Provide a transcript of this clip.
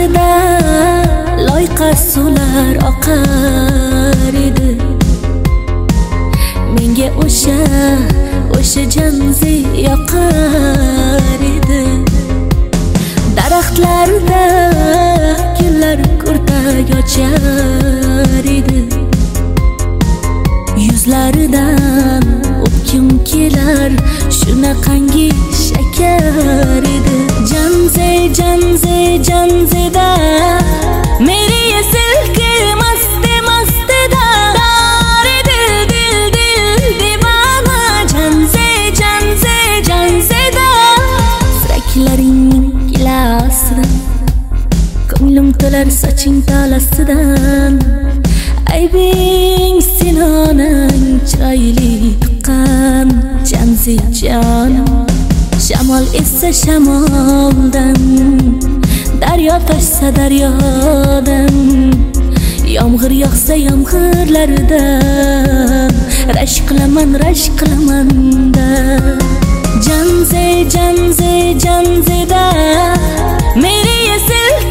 Yo'llarida loyqa suvlar oqar edi. Menga o'sha janzi yoqar edi. Daraxtlarda gullar kurtak ochar edi. Yuzlaridan o'pkim kelar, shunaqangi shakar edi. Janzida meni esilkir masti dar edi dil divana. Janzida suraklaring gilasidan, ko'nglim to'lar soching tolasidan. Aybing sinonang chiroyli tuqqan janzi jonim. Shamol essa shamoldan, daryo toshsa daryodan, yomg'ir yog'sa yomg'irlaridan rashk qilaman-da. Janzida meni esil